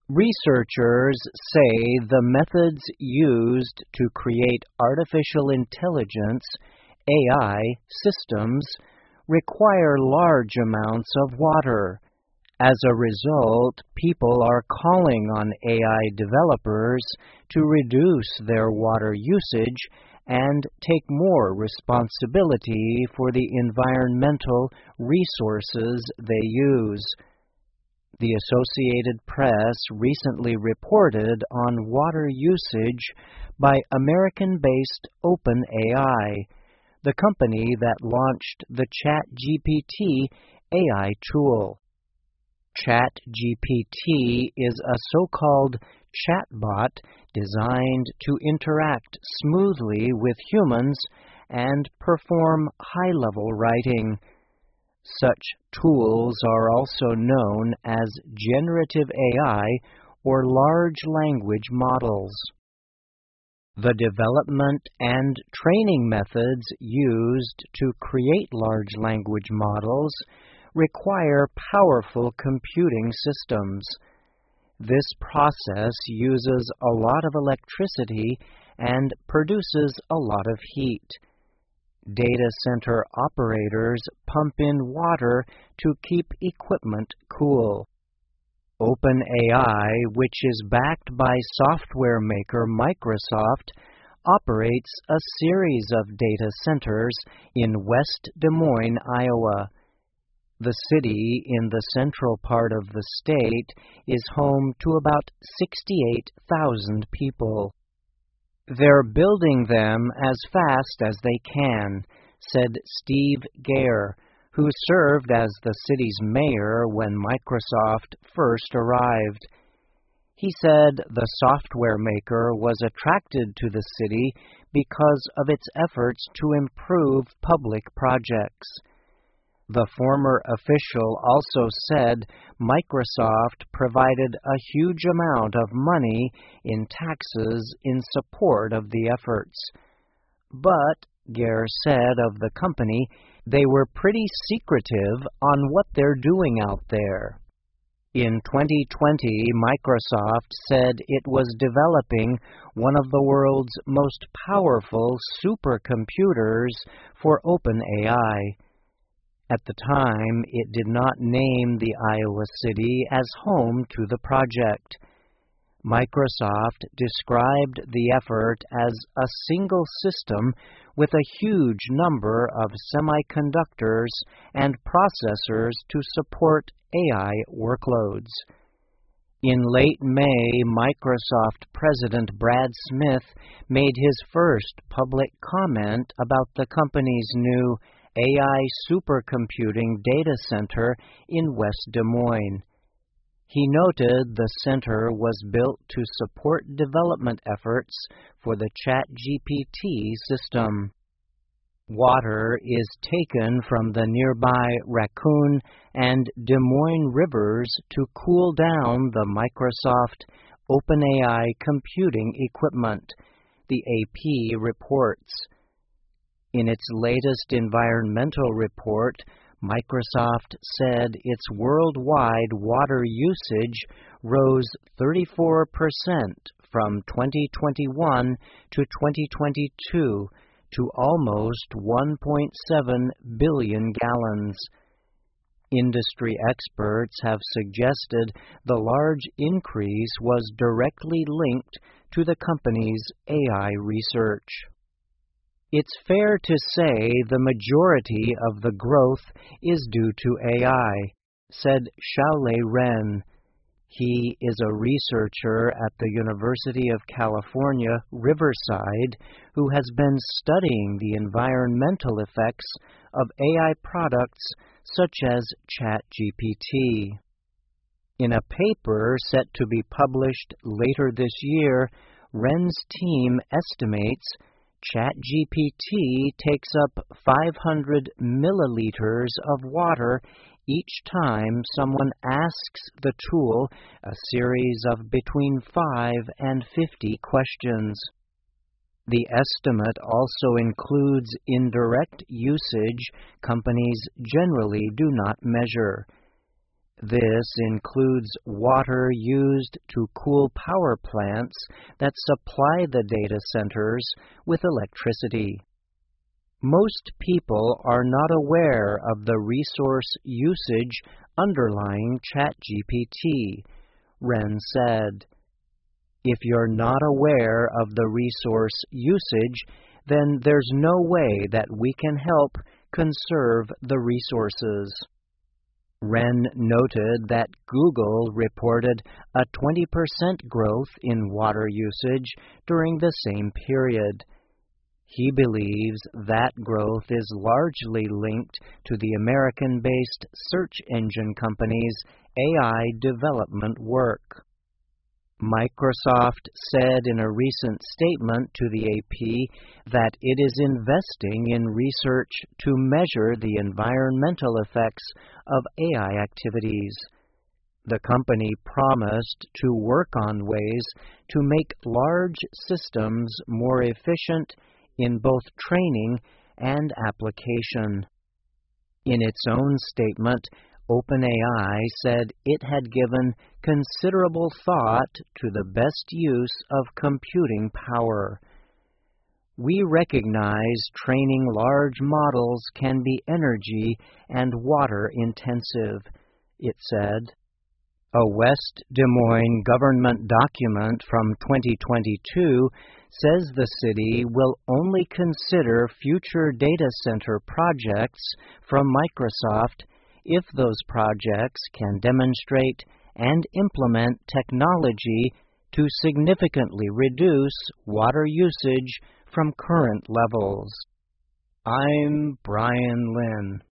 Researchers say the methods used to create artificial intelligence (AI) systems require large amounts of water. As a result, people are calling on AI developers to reduce their water usage and take more responsibility for the environmental resources they use. The Associated Press recently reported on water usage by American-based OpenAI, the company that launched the ChatGPT AI tool. ChatGPT is a so-called chatbot designed to interact smoothly with humans and perform high-level writing. Such tools are also known as generative AI or large language models. The development and training methods used to create large language models require powerful computing systems. This process uses a lot of electricity and produces a lot of heat. Data center operators pump in water to keep equipment cool. OpenAI, which is backed by software maker Microsoft, operates a series of data centers in West Des Moines, Iowa. The city in the central part of the state is home to about 68,000 people. They're building them as fast as they can, said Steve Gare, who served as the city's mayor when Microsoft first arrived. He said the software maker was attracted to the city because of its efforts to improve public projects. The former official also said Microsoft provided a huge amount of money in taxes in support of the efforts. But, Gare said of the company, they were pretty secretive on what they're doing out there. In 2020, Microsoft said it was developing one of the world's most powerful supercomputers for OpenAI. At the time, it did not name the Iowa city as home to the project. Microsoft described the effort as a single system with a huge number of semiconductors and processors to support AI workloads. In late May, Microsoft President Brad Smith made his first public comment about the company's new AI supercomputing data center in West Des Moines. He noted the center was built to support development efforts for the ChatGPT system. Water is taken from the nearby Raccoon and Des Moines rivers to cool down the Microsoft OpenAI computing equipment, the AP reports. In its latest environmental report, Microsoft said its worldwide water usage rose 34% from 2021 to 2022 to almost 1.7 billion gallons. Industry experts have suggested the large increase was directly linked to the company's AI research. It's fair to say the majority of the growth is due to AI, said Xiaolei Ren. He is a researcher at the University of California, Riverside, who has been studying the environmental effects of AI products such as ChatGPT. In a paper set to be published later this year, Ren's team estimates ChatGPT takes up 500 milliliters of water each time someone asks the tool a series of between 5 and 50 questions. The estimate also includes indirect usage companies generally do not measure. This includes water used to cool power plants that supply the data centers with electricity. Most people are not aware of the resource usage underlying ChatGPT, Wren said. If you're not aware of the resource usage, then there's no way that we can help conserve the resources. Wren noted that Google reported a 20% growth in water usage during the same period. He believes that growth is largely linked to the American-based search engine company's AI development work. Microsoft said in a recent statement to the AP that it is investing in research to measure the environmental effects of AI activities. The company promised to work on ways to make large systems more efficient in both training and application. In its own statement, OpenAI said it had given considerable thought to the best use of computing power. We recognize training large models can be energy and water intensive, it said. A West Des Moines government document from 2022 says the city will only consider future data center projects from Microsoft if those projects can demonstrate and implement technology to significantly reduce water usage from current levels. I'm Brian Lynn.